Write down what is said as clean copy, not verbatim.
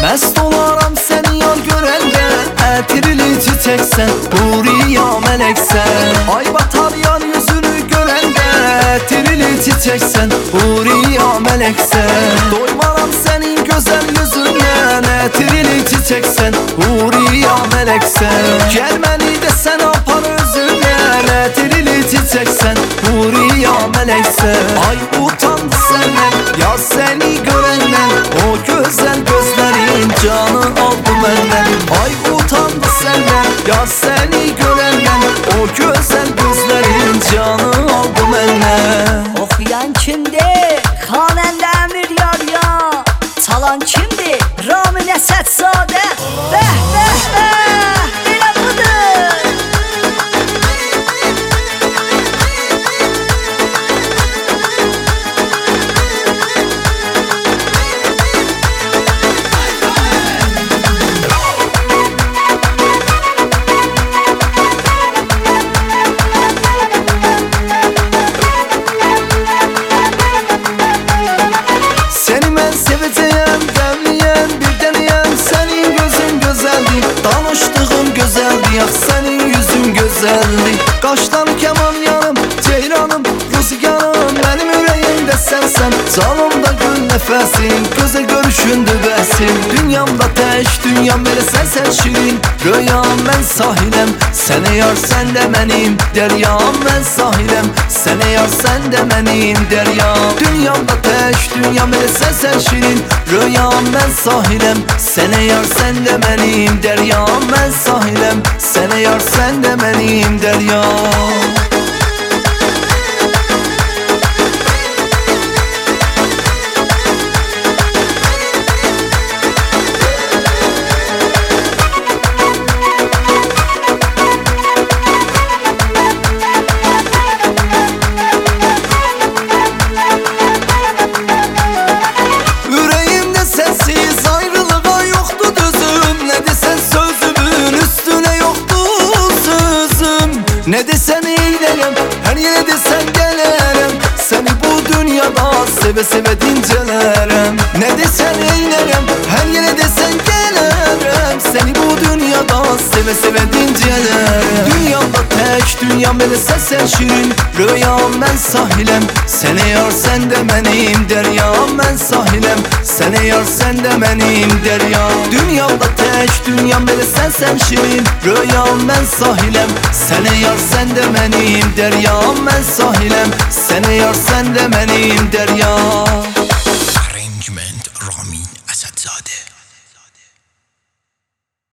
Mest olaram seni yar görəndə, ətirli çiçəksən, huriya mələksən. Ay batar yar yüzünü görəndə, ətirli çiçəksən, huriya mələksən. Doymaram sənin gözəl yüzündən, ətirli çiçəksən, huriya mələksən. Gəl məni də sən apar özündən, ətirli çiçəksən, huriya mələksən. Ay utandı səndən, yar səni görəndən, o gözəl gözlərin canı aldı məndən. Ay utandı səndən, yar səni görəndən, o gözəl gözlərin canı aldı məndən. Oxuyan kimdir? Xanəndə Əmir yar ya. Çalan kimdir? Ramin Əsədzadə. Bəh bəh bəh, elə budur. Seni mən sevəcəyəm, qəmliyəm, bir dəniyəm. Sənin gözün gözəldir, danışdığım gözəldir. Yax sənin yüzün gözəldir. Qaşdan kəman yanım, ceyranım, rüzgarım. Mənim ürəyimdə sənsən, canımda gül nəfəsin. Gözə görüşündür bəsim, dünyamda tək dünyam. Belə sənsən şirin, röyam mən sahiləm. Sənə yar sən də mənim dəryam, mən sahiləm. Sənə yar sən də mənim dəryam. Dünyamda tək dünyam, elə sənsən şirin, röyam mən sahiləm. Sənə yar sən də mənim dəryam, mən sahiləm. Sənə yar sən də mənim dəryam. Ürəyimdə sənsiz ayrılığa yoxdur düzüm. Nə desən sözümün üstünə yoxdur sözüm. Nə desən eyləyəm, hər yerə desən gələrəm. Səni bu dünyada sevə-sevə dincələrəm. Nə desən eyləyəm, hər yerə desən gələrəm. Səni bu dünyada sevə-sevə dincələrəm. Dünyamda tək dünyam, elə sənsən şirin, röyam mən sahiləm. Sənə yar sən də mənim dəryam, mən sahiləm. Sənə yar sən də mənim dəryam. Dünyamda tək dünyam, elə sənsən şirin, röyam mən sahiləm. Sənə yar sən də mənim dəryam, mən sahiləm. Sənə yar sən də mənim dəryam.